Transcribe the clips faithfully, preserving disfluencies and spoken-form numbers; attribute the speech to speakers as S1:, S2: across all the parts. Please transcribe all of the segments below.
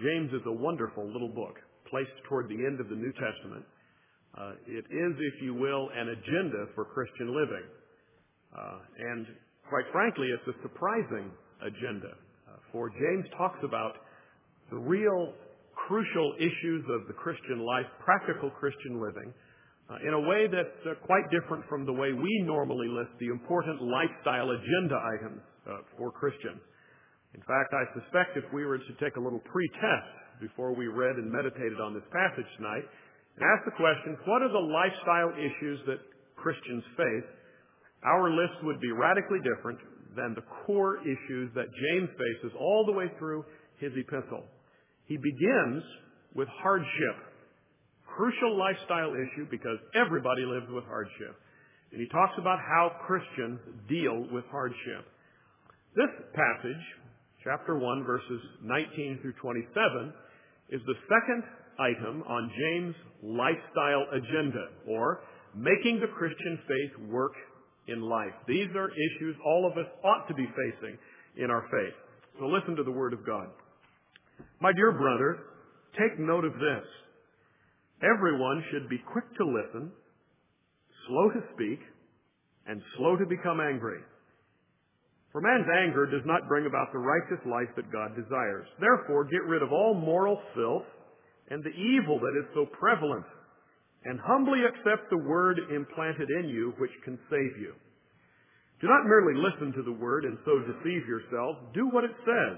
S1: James is a wonderful little book placed toward the end of the New Testament. Uh, it is, if you will, an agenda for Christian living. Uh, and quite frankly, it's a surprising agenda. Uh, for James talks about the real crucial issues of the Christian life, practical Christian living, uh, in a way that's uh, quite different from the way we normally list the important lifestyle agenda items uh, for Christians. In fact, I suspect if we were to take a little pre-test before we read and meditated on this passage tonight, and ask the question, what are the lifestyle issues that Christians face, our list would be radically different than the core issues that James faces all the way through his epistle. He begins with hardship, crucial lifestyle issue because everybody lives with hardship. And he talks about how Christians deal with hardship. This passage, chapter one, verses nineteen through twenty-seven, is the second item on James' lifestyle agenda, or making the Christian faith work in life. These are issues all of us ought to be facing in our faith. So listen to the Word of God. My dear brothers, take note of this. Everyone should be quick to listen, slow to speak, and slow to become angry. For man's anger does not bring about the righteous life that God desires. Therefore, get rid of all moral filth and the evil that is so prevalent, and humbly accept the word implanted in you, which can save you. Do not merely listen to the word and so deceive yourselves. Do what it says.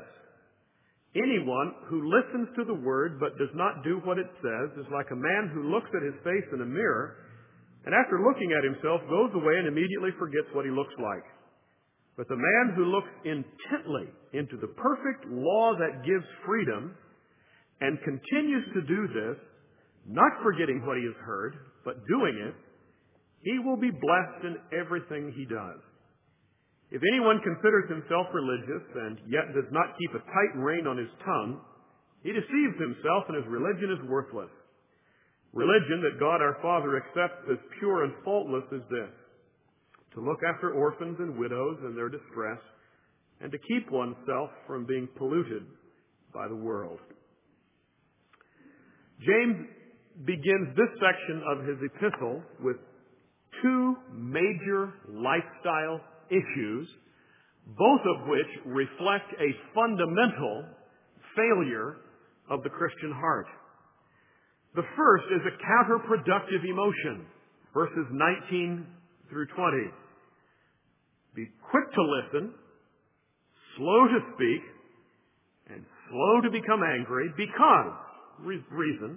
S1: Anyone who listens to the word but does not do what it says is like a man who looks at his face in a mirror, and after looking at himself goes away and immediately forgets what he looks like. But the man who looks intently into the perfect law that gives freedom and continues to do this, not forgetting what he has heard, but doing it, he will be blessed in everything he does. If anyone considers himself religious and yet does not keep a tight rein on his tongue, he deceives himself and his religion is worthless. Religion that God our Father accepts as pure and faultless is this: to look after orphans and widows in their distress, and to keep oneself from being polluted by the world. James begins this section of his epistle with two major lifestyle issues, both of which reflect a fundamental failure of the Christian heart. The first is a counterproductive emotion, verses nineteen through twenty. Be quick to listen, slow to speak, and slow to become angry, because, reason,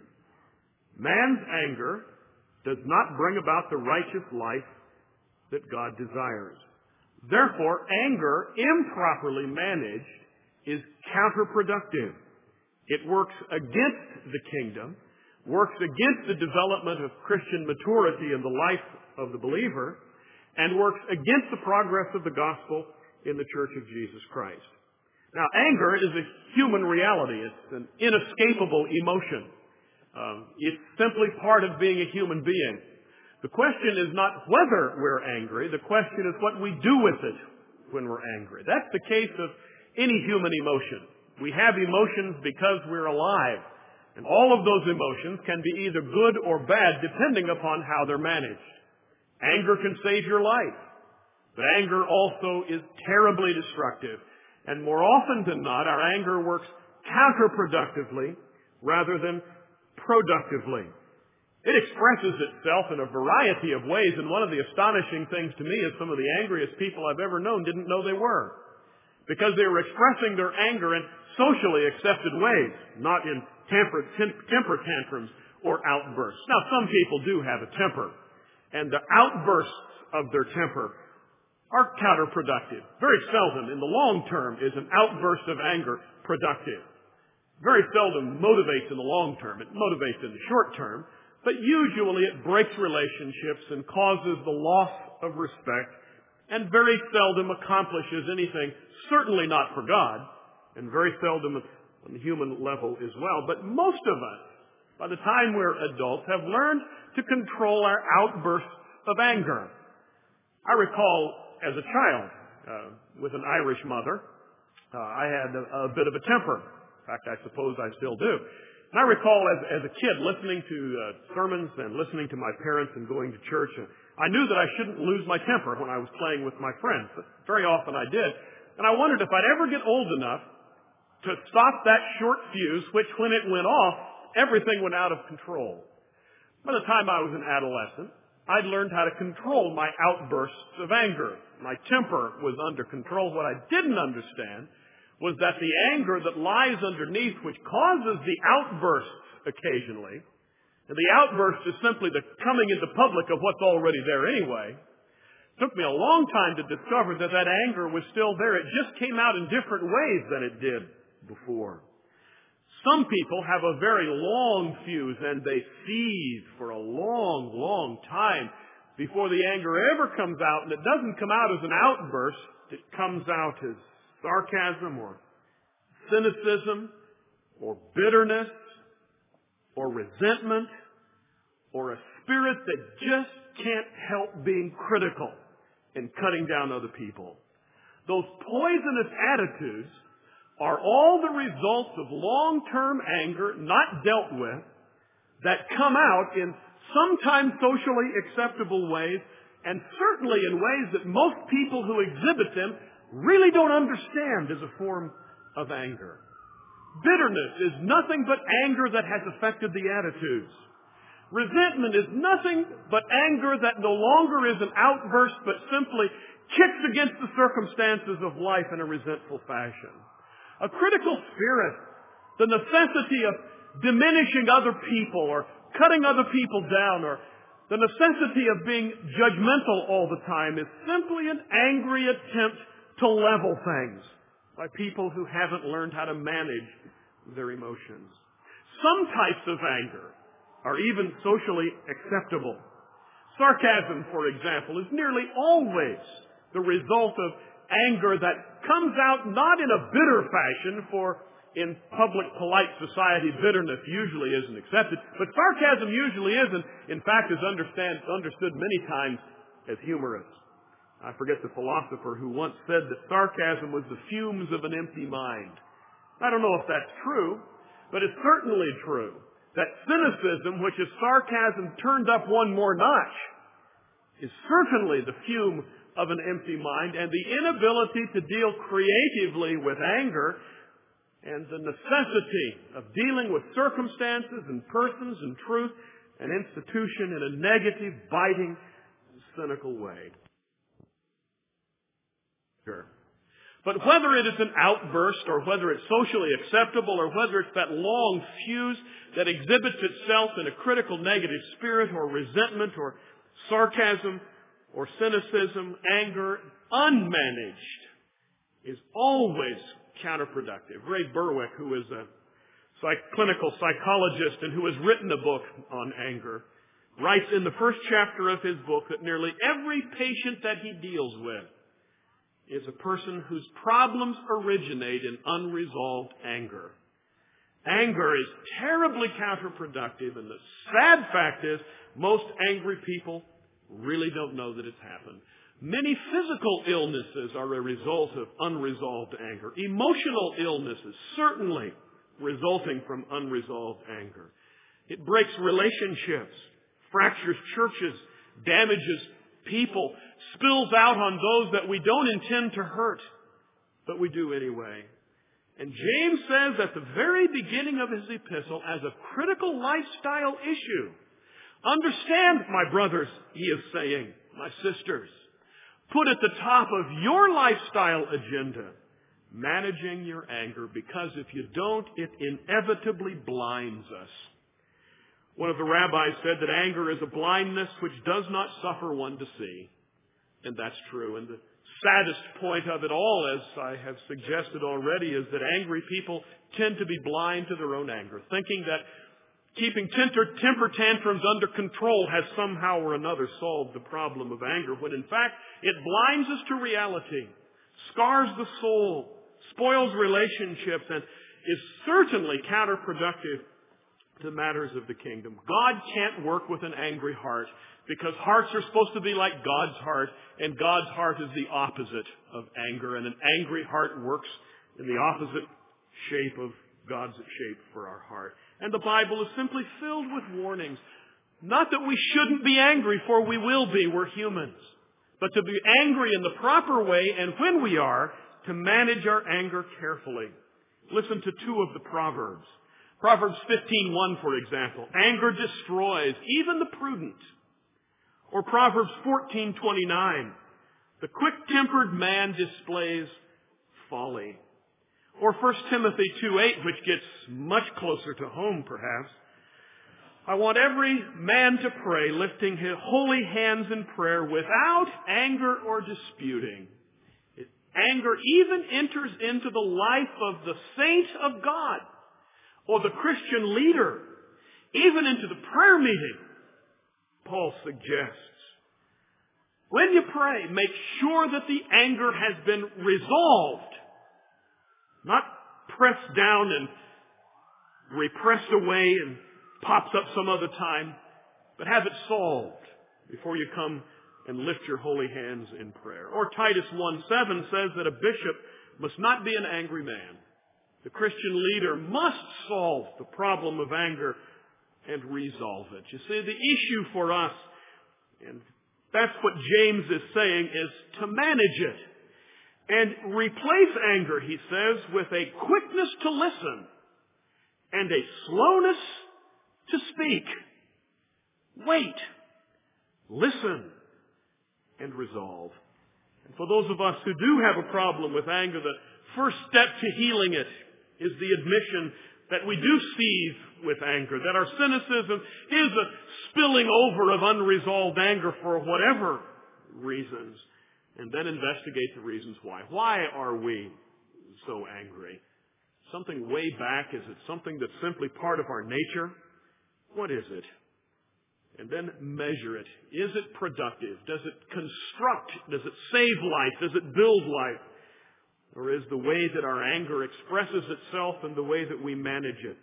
S1: man's anger does not bring about the righteous life that God desires. Therefore, anger improperly managed is counterproductive. It works against the kingdom, works against the development of Christian maturity in the life of the believer, and works against the progress of the gospel in the Church of Jesus Christ. Now, anger is a human reality. It's an inescapable emotion. Um, it's simply part of being a human being. The question is not whether we're angry. The question is what we do with it when we're angry. That's the case of any human emotion. We have emotions because we're alive. And all of those emotions can be either good or bad depending upon how they're managed. Anger can save your life, but anger also is terribly destructive. And more often than not, our anger works counterproductively rather than productively. It expresses itself in a variety of ways, and one of the astonishing things to me is some of the angriest people I've ever known didn't know they were, because they were expressing their anger in socially accepted ways, not in temper, temper tantrums or outbursts. Now, some people do have a temper, and the outbursts of their temper are counterproductive. Very seldom in the long term is an outburst of anger productive. Very seldom motivates in the long term. It motivates in the short term, but usually it breaks relationships and causes the loss of respect, and very seldom accomplishes anything, certainly not for God, and very seldom on the human level as well. But most of us, by the time we're adults, have learned to control our outbursts of anger. I recall as a child, uh, with an Irish mother, uh, I had a, a bit of a temper. fact, I suppose I still do. And I recall as, as a kid listening to uh, sermons and listening to my parents and going to church. And I knew that I shouldn't lose my temper when I was playing with my friends, but very often I did. And I wondered if I'd ever get old enough to stop that short fuse, which when it went off, everything went out of control. By the time I was an adolescent, I'd learned how to control my outbursts of anger. My temper was under control. What I didn't understand was that the anger that lies underneath, which causes the outbursts occasionally, and the outburst is simply the coming into public of what's already there anyway, took me a long time to discover that that anger was still there. It just came out in different ways than it did before. Some people have a very long fuse and they seethe for a long, long time before the anger ever comes out, and it doesn't come out as an outburst. It comes out as sarcasm or cynicism or bitterness or resentment or a spirit that just can't help being critical and cutting down other people. Those poisonous attitudes are all the results of long-term anger not dealt with that come out in sometimes socially acceptable ways, and certainly in ways that most people who exhibit them really don't understand as a form of anger. Bitterness is nothing but anger that has affected the attitudes. Resentment is nothing but anger that no longer is an outburst but simply kicks against the circumstances of life in a resentful fashion. A critical spirit, the necessity of diminishing other people or cutting other people down, or the necessity of being judgmental all the time, is simply an angry attempt to level things by people who haven't learned how to manage their emotions. Some types of anger are even socially acceptable. Sarcasm, for example, is nearly always the result of anger that comes out not in a bitter fashion, for in public, polite society, bitterness usually isn't accepted, but sarcasm usually isn't. In fact, is understand, understood many times as humorous. I forget the philosopher who once said that sarcasm was the fumes of an empty mind. I don't know if that's true, but it's certainly true that cynicism, which is sarcasm turned up one more notch, is certainly the fume of an empty mind, and the inability to deal creatively with anger and the necessity of dealing with circumstances and persons and truth and institution in a negative, biting, cynical way. Sure. But whether it is an outburst or whether it's socially acceptable or whether it's that long fuse that exhibits itself in a critical negative spirit or resentment or sarcasm or cynicism, anger, unmanaged, is always counterproductive. Ray Berwick, who is a psych- clinical psychologist and who has written a book on anger, writes in the first chapter of his book that nearly every patient that he deals with is a person whose problems originate in unresolved anger. Anger is terribly counterproductive, and the sad fact is most angry people really don't know that it's happened. Many physical illnesses are a result of unresolved anger. Emotional illnesses, certainly resulting from unresolved anger. It breaks relationships, fractures churches, damages people, spills out on those that we don't intend to hurt, but we do anyway. And James says at the very beginning of his epistle, as a critical lifestyle issue, understand, my brothers, he is saying, my sisters, put at the top of your lifestyle agenda managing your anger, because if you don't, it inevitably blinds us. One of the rabbis said that anger is a blindness which does not suffer one to see. And that's true. And the saddest point of it all, as I have suggested already, is that angry people tend to be blind to their own anger, thinking that keeping temper, temper tantrums under control has somehow or another solved the problem of anger, when in fact it blinds us to reality, scars the soul, spoils relationships, and is certainly counterproductive to matters of the kingdom. God can't work with an angry heart, because hearts are supposed to be like God's heart, and God's heart is the opposite of anger, and an angry heart works in the opposite shape of God's shape for our heart. And the Bible is simply filled with warnings. Not that we shouldn't be angry, for we will be. We're humans. But to be angry in the proper way, and when we are, to manage our anger carefully. Listen to two of the Proverbs. Proverbs fifteen one, for example. Anger destroys even the prudent. Or Proverbs fourteen twenty-nine. The quick-tempered man displays folly. Or First Timothy two eight, which gets much closer to home, perhaps. I want every man to pray, lifting his holy hands in prayer without anger or disputing. It, anger even enters into the life of the saint of God or the Christian leader, even into the prayer meeting. Paul suggests, when you pray, make sure that the anger has been resolved, not pressed down and repressed away and pops up some other time, but have it solved before you come and lift your holy hands in prayer. Or Titus one seven says that a bishop must not be an angry man. The Christian leader must solve the problem of anger and resolve it. You see, the issue for us, and that's what James is saying, is to manage it. And replace anger, he says, with a quickness to listen and a slowness to speak. Wait. Listen and resolve. And for those of us who do have a problem with anger, the first step to healing it is the admission that we do seethe with anger, that our cynicism is a spilling over of unresolved anger for whatever reasons, and then investigate the reasons why. Why are we so angry? Something way back? Is it something that's simply part of our nature? What is it? And then measure it. Is it productive? Does it construct? Does it save life? Does it build life? Or is the way that our anger expresses itself and the way that we manage it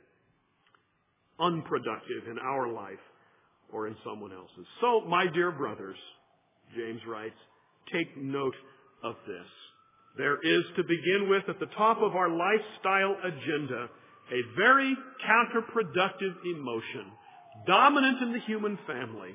S1: unproductive in our life or in someone else's? So, my dear brothers, James writes, take note of this. There is, to begin with, at the top of our lifestyle agenda, a very counterproductive emotion, dominant in the human family.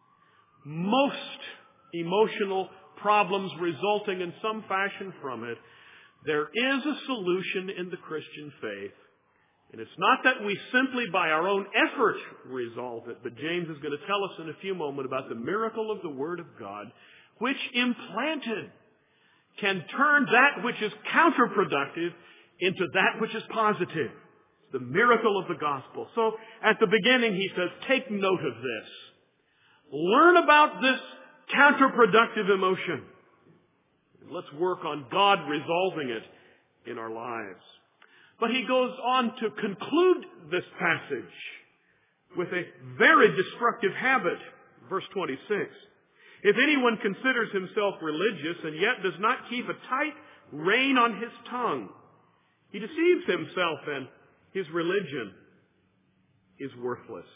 S1: Most emotional problems resulting in some fashion from it. There is a solution in the Christian faith. And it's not that we simply by our own effort resolve it, but James is going to tell us in a few moments about the miracle of the Word of God, which implanted can turn that which is counterproductive into that which is positive. It's the miracle of the gospel. So at the beginning he says, take note of this. Learn about this counterproductive emotion. Let's work on God resolving it in our lives. But he goes on to conclude this passage with a very destructive habit. Verse twenty-six. If anyone considers himself religious and yet does not keep a tight rein on his tongue, he deceives himself and his religion is worthless.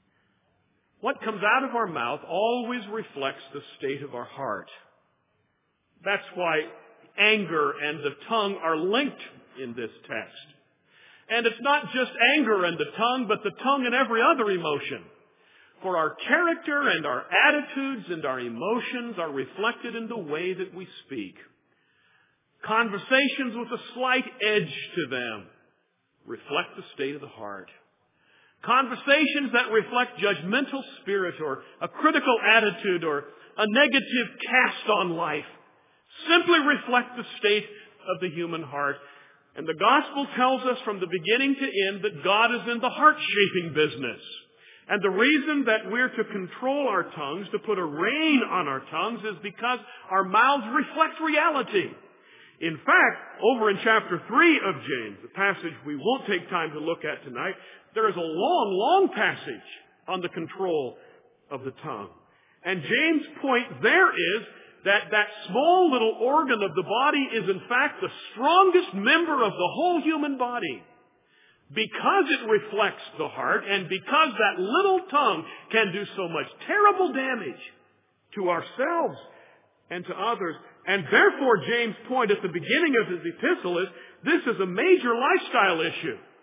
S1: What comes out of our mouth always reflects the state of our heart. That's why anger and the tongue are linked in this text. And it's not just anger and the tongue, but the tongue and every other emotion. For our character and our attitudes and our emotions are reflected in the way that we speak. Conversations with a slight edge to them reflect the state of the heart. Conversations that reflect judgmental spirit or a critical attitude or a negative cast on life simply reflect the state of the human heart. And the gospel tells us from the beginning to end that God is in the heart-shaping business. And the reason that we're to control our tongues, to put a rein on our tongues, is because our mouths reflect reality. In fact, over in chapter three of James, the passage we won't take time to look at tonight, there is a long, long passage on the control of the tongue. And James' point there is that that small little organ of the body is in fact the strongest member of the whole human body. Because it reflects the heart and because that little tongue can do so much terrible damage to ourselves and to others. And therefore, James' point at the beginning of his epistle is this is a major lifestyle issue.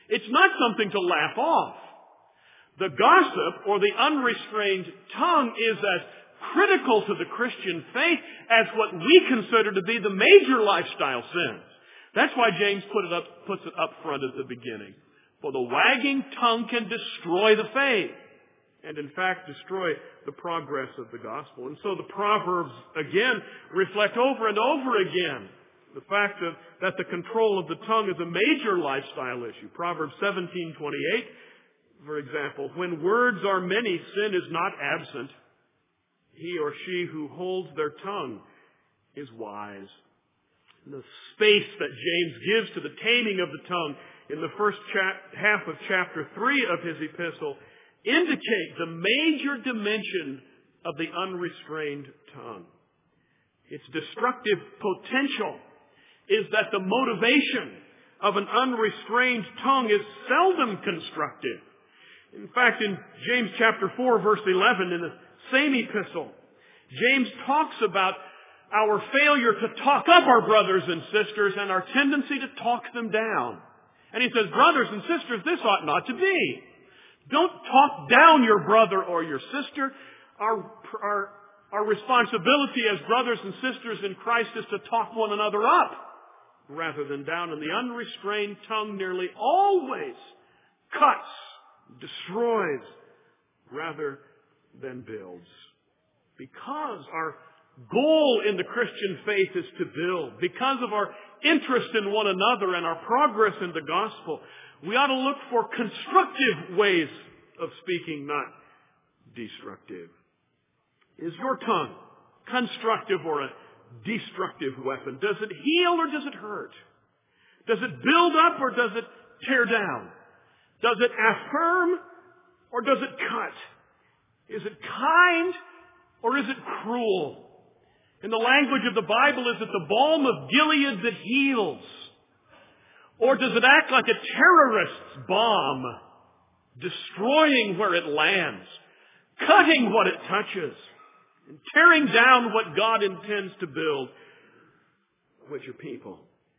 S1: It's not something to laugh off. The gossip or the unrestrained tongue is as critical to the Christian faith as what we consider to be the major lifestyle sins. That's why James put it up, puts it up front at the beginning. For the wagging tongue can destroy the faith, and in fact destroy the progress of the gospel. And so the Proverbs, again, reflect over and over again the fact of, that the control of the tongue is a major lifestyle issue. Proverbs seventeen twenty-eight, for example, when words are many, sin is not absent. He or she who holds their tongue is wise. And the space that James gives to the taming of the tongue in the first chap- half of chapter three of his epistle indicate the major dimension of the unrestrained tongue. Its destructive potential is that the motivation of an unrestrained tongue is seldom constructive. In fact, in James chapter four, verse eleven, in the same epistle, James talks about our failure to talk up our brothers and sisters and our tendency to talk them down. And he says, brothers and sisters, this ought not to be. Don't talk down your brother or your sister. Our, our, our responsibility as brothers and sisters in Christ is to talk one another up rather than down. And the unrestrained tongue nearly always cuts, destroys, rather than builds. Because our goal in the Christian faith is to build, because of our interest in one another and our progress in the gospel, we ought to look for constructive ways of speaking, not destructive. Is your tongue constructive or a destructive weapon? Does it heal or does it hurt? Does it build up or does it tear down? Does it affirm or does it cut? Is it kind or is it cruel? In the language of the Bible, is it the balm of Gilead that heals? Or does it act like a terrorist's bomb, destroying where it lands, cutting what it touches, and tearing down what God intends to build, which are people?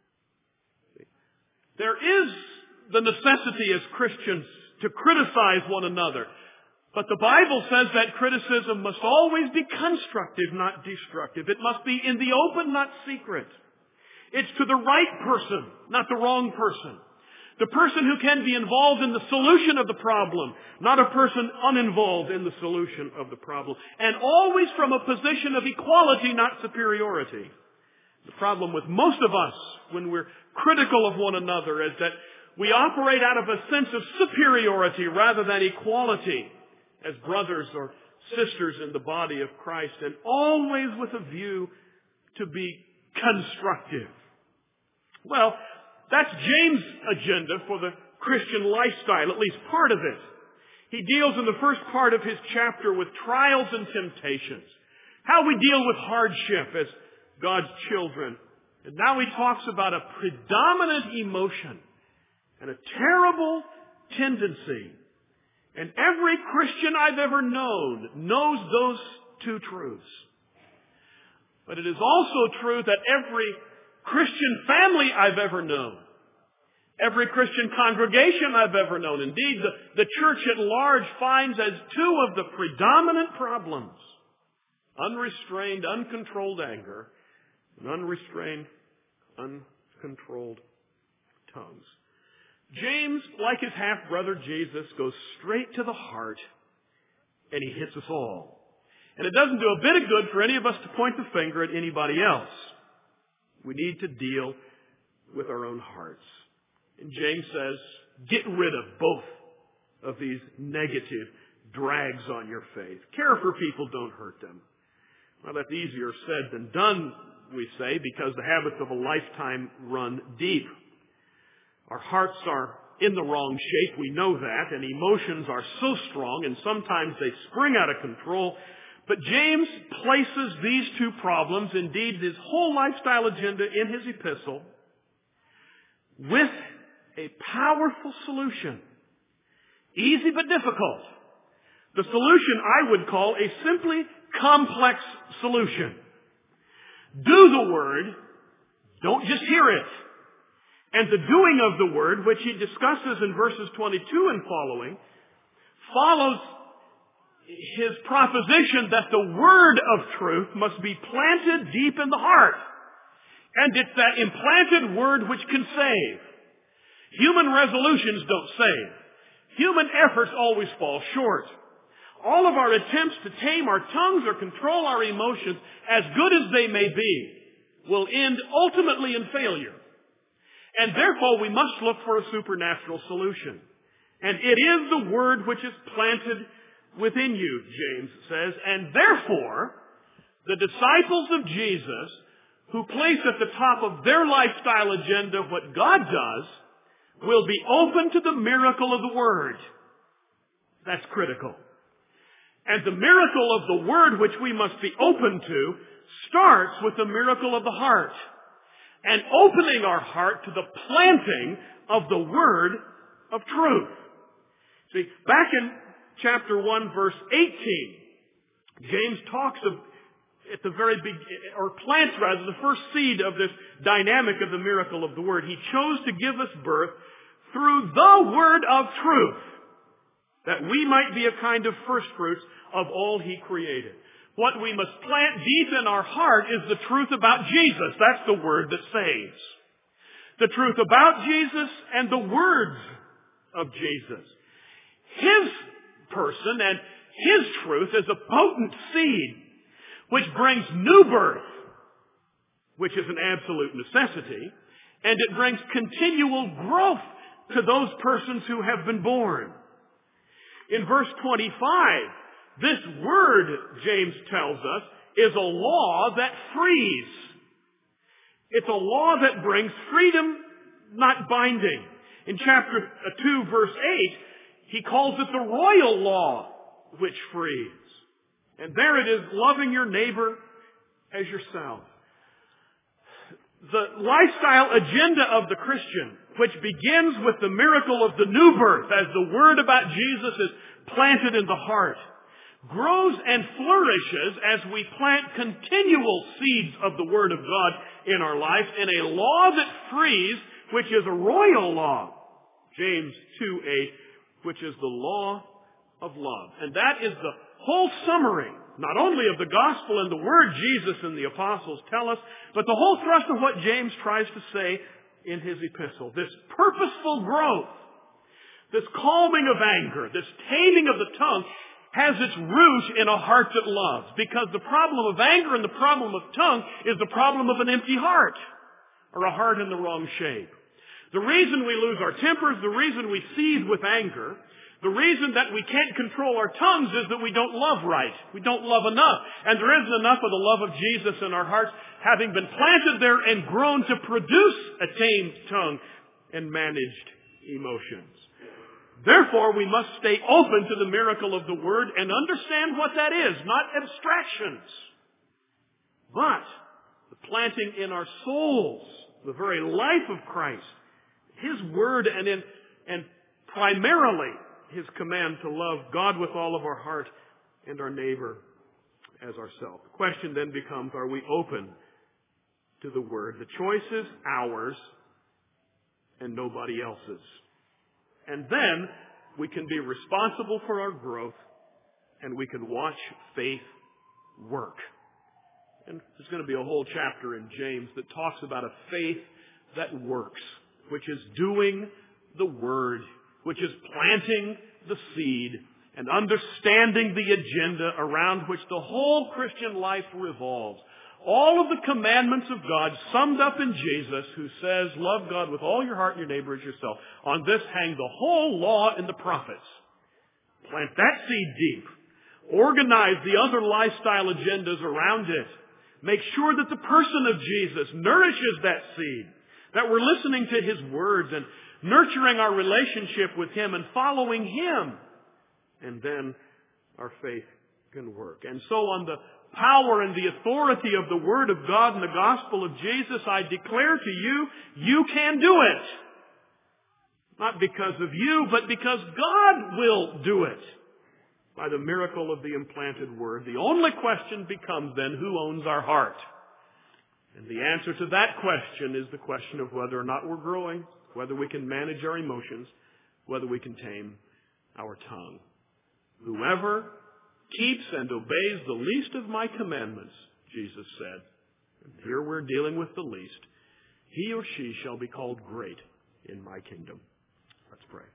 S1: There is the necessity as Christians to criticize one another. But the Bible says that criticism must always be constructive, not destructive. It must be in the open, not secret. It's to the right person, not the wrong person. The person who can be involved in the solution of the problem, not a person uninvolved in the solution of the problem. And always from a position of equality, not superiority. The problem with most of us when we're critical of one another is that we operate out of a sense of superiority rather than equality as brothers or sisters in the body of Christ, and always with a view to be constructive. Well, that's James' agenda for the Christian lifestyle, at least part of it. He deals in the first part of his chapter with trials and temptations, how we deal with hardship as God's children. And now he talks about a predominant emotion and a terrible tendency. And every Christian I've ever known knows those two truths. But it is also true that every Christian family I've ever known, every Christian congregation I've ever known, indeed the, the church at large finds as two of the predominant problems: unrestrained, uncontrolled anger, and unrestrained, uncontrolled tongues. James, like his half-brother Jesus, goes straight to the heart, and he hits us all. And it doesn't do a bit of good for any of us to point the finger at anybody else. We need to deal with our own hearts. And James says, get rid of both of these negative drags on your faith. Care for people, don't hurt them. Well, that's easier said than done, we say, because the habits of a lifetime run deep. Our hearts are in the wrong shape, we know that, and emotions are so strong, and sometimes they spring out of control. But James places these two problems, indeed his whole lifestyle agenda, in his epistle, with a powerful solution. Easy but difficult. The solution I would call a simply complex solution. Do the word, don't just hear it. And the doing of the Word, which he discusses in verses twenty-two and following, follows his proposition that the Word of truth must be planted deep in the heart. And it's that implanted Word which can save. Human resolutions don't save. Human efforts always fall short. All of our attempts to tame our tongues or control our emotions, as good as they may be, will end ultimately in failure. And therefore we must look for a supernatural solution. And it is the Word which is planted within you, James says. And therefore, the disciples of Jesus, who place at the top of their lifestyle agenda what God does, will be open to the miracle of the Word. That's critical. And the miracle of the Word which we must be open to starts with the miracle of the heart. And opening our heart to the planting of the Word of truth. See, back in chapter one, verse eighteen, James talks of, at the very big, or plants rather, the first seed of this dynamic of the miracle of the Word. He chose to give us birth through the Word of truth, that we might be a kind of first fruits of all He created. What we must plant deep in our heart is the truth about Jesus. That's the Word that saves. The truth about Jesus and the words of Jesus. His person and His truth is a potent seed which brings new birth, which is an absolute necessity, and it brings continual growth to those persons who have been born. In verse twenty-five, this word, James tells us, is a law that frees. It's a law that brings freedom, not binding. In chapter two, verse eight, he calls it the royal law which frees. And there it is, loving your neighbor as yourself. The lifestyle agenda of the Christian, which begins with the miracle of the new birth, as the word about Jesus is planted in the heart, grows and flourishes as we plant continual seeds of the Word of God in our life in a law that frees, which is a royal law. James two eight, which is the law of love. And that is the whole summary, not only of the gospel and the word Jesus and the apostles tell us, but the whole thrust of what James tries to say in his epistle. This purposeful growth, this calming of anger, this taming of the tongue, has its root in a heart that loves. Because the problem of anger and the problem of tongue is the problem of an empty heart, or a heart in the wrong shape. The reason we lose our tempers, the reason we seethe with anger, the reason that we can't control our tongues is that we don't love right. We don't love enough. And there isn't enough of the love of Jesus in our hearts, having been planted there and grown to produce a tamed tongue and managed emotions. Therefore, we must stay open to the miracle of the Word and understand what that is, not abstractions, but the planting in our souls, the very life of Christ, His Word, and in, and primarily His command to love God with all of our heart and our neighbor as ourselves. The question then becomes, are we open to the Word? The choice is ours and nobody else's. And then we can be responsible for our growth and we can watch faith work. And there's going to be a whole chapter in James that talks about a faith that works, which is doing the Word, which is planting the seed and understanding the agenda around which the whole Christian life revolves. All of the commandments of God summed up in Jesus, who says, love God with all your heart and your neighbor as yourself. On this hang the whole law and the prophets. Plant that seed deep. Organize the other lifestyle agendas around it. Make sure that the person of Jesus nourishes that seed. That we're listening to His words and nurturing our relationship with Him and following Him. And then our faith can work. And so on the power and the authority of the Word of God and the gospel of Jesus, I declare to you, you can do it. Not because of you, but because God will do it. By the miracle of the implanted Word. The only question becomes then, who owns our heart? And the answer to that question is the question of whether or not we're growing, whether we can manage our emotions, whether we can tame our tongue. Whoever keeps and obeys the least of my commandments, Jesus said, and here we're dealing with the least, he or she shall be called great in my kingdom. Let's pray.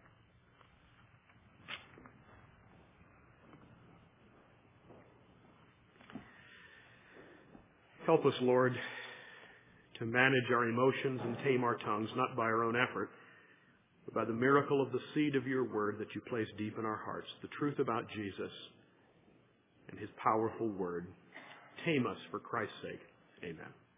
S1: Help us, Lord, to manage our emotions and tame our tongues, not by our own effort, but by the miracle of the seed of your word that you place deep in our hearts, the truth about Jesus and his powerful word. Tame us for Christ's sake. Amen.